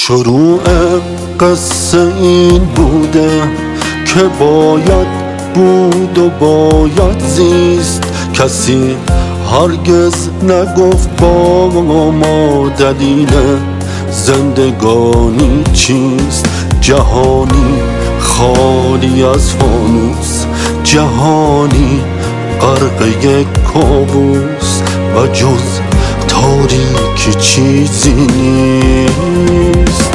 شروع قصه این بوده که باید بود و باید زیست. کسی هرگز نگفت با ما دلیل زندگانی چیست. جهانی خالی از فانوس، جهانی غرق یک کابوس و جز تاریکی چیزی نیست.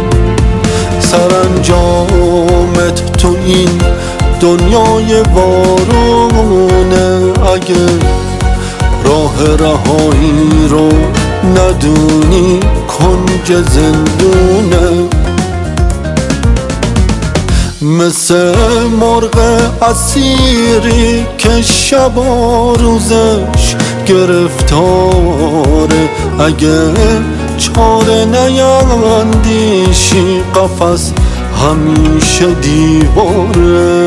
سرانجامت تو این دنیای وارونه، اگه راه رهایی رو ندونی کنج زندونه. مثل مرغ اسیری که شب و روزش گرفتاره، اگه چاره نیندیشی قفس همیشه دیواره.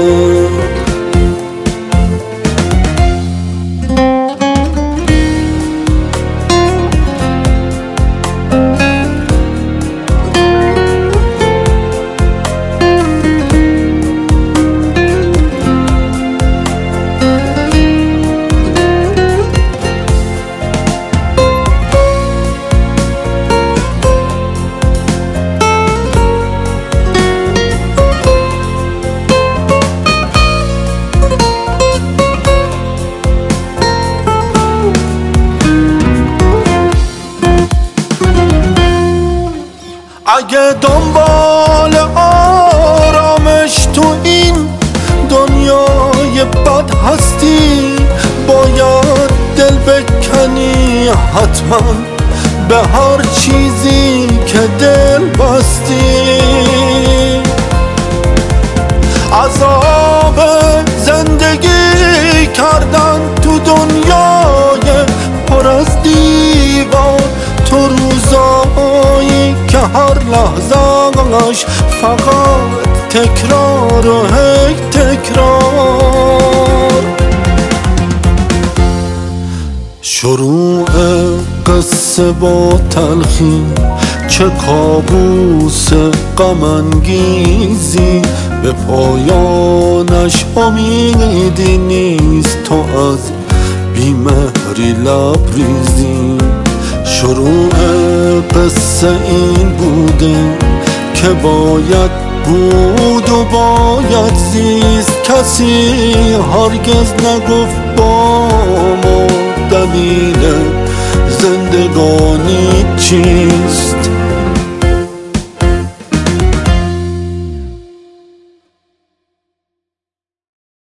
اگه دنبال آرامش تو این دنیای بد هستی، باید دل بکنی حتما به هر چیزی که دل بستی. عذاب زندگی کردن تو دنیای پر از دیوار، تو روزایی که هر لحظه‌اش فقط تکرار و هی تکرار. شروع قصه با تلخی، چه کابوس غم انگیزی، به پایانش امیدی نیست، تو از بیمهری لبریزی. شروع قصه این بوده که باید بود و باید زیست. کسی هرگز نگفت با ما دلیل زندگانی چیست.